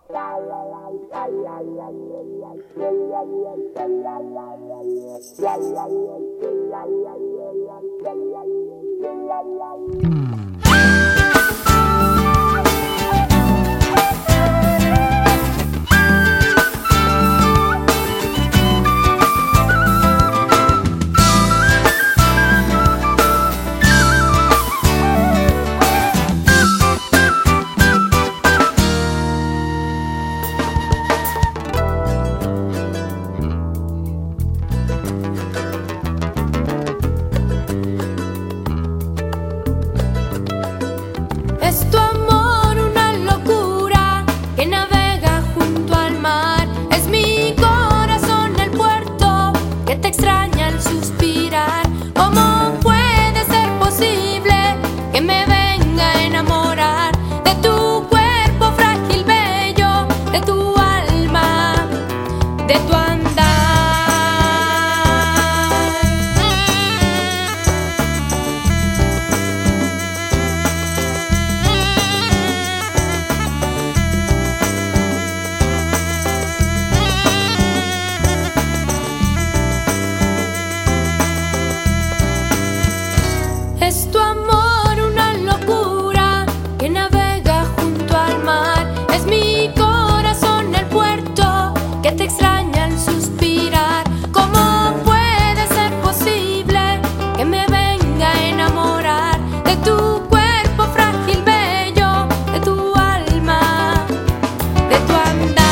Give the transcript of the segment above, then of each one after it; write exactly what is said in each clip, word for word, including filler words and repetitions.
Es tu amor una locura que navega junto al mar. Es mi corazón el puerto que te extraña al suspirar. ¿Cómo puede ser posible que me venga a enamorar de tu cuerpo frágil, bello, de tu alma, de tu andar? Es tu amor una locura que navega junto al mar. Es mi corazón el puerto que te extraña al suspirar. ¿Cómo puede ser posible que me venga a enamorar de tu cuerpo frágil, bello, de tu alma, de tu andar?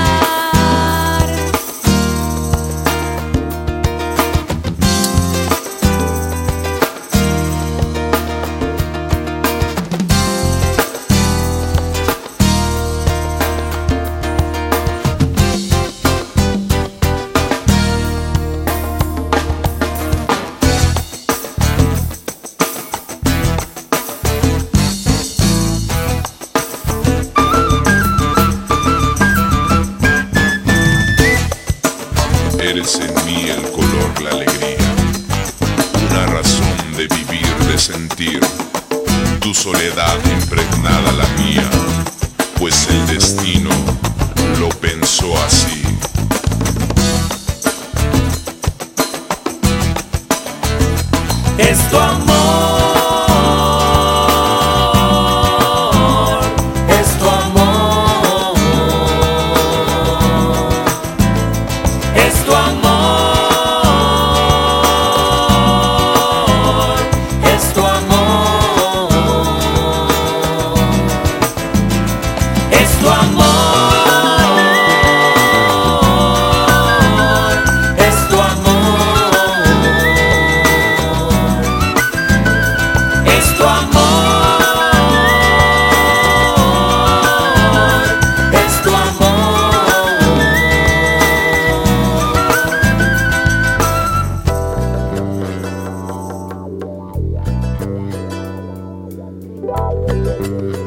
Eres en mí el color, la alegría, una razón de vivir, de sentir, tu soledad impregnada la mía, pues el destino lo pensó así. Es tu amor, es tu amor, es tu amor, es tu amor, es tu amor, es tu amor. Es tu amor, es tu amor.